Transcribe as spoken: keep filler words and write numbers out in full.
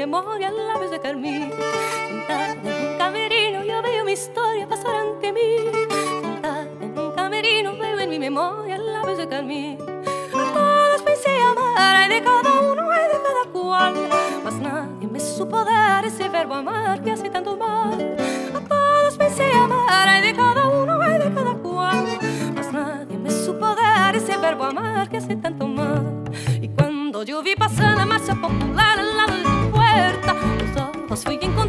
memoria labios de carmín. Sentada en un camerino yo veo mi historia pasar ante mí. Sentada en un camerino veo en mi memoria labios de carmín. A todos pensé amar, hay de cada uno, hay de cada cual, mas nadie me supo dar ese verbo amar que hace tanto mal. A todos pensé amar, hay de cada uno, hay de cada cual, mas nadie me supo dar ese verbo amar que hace tanto mal. Y cuando yo vi pasar la marcha popular al lado de tu puerta, los ojos fui quien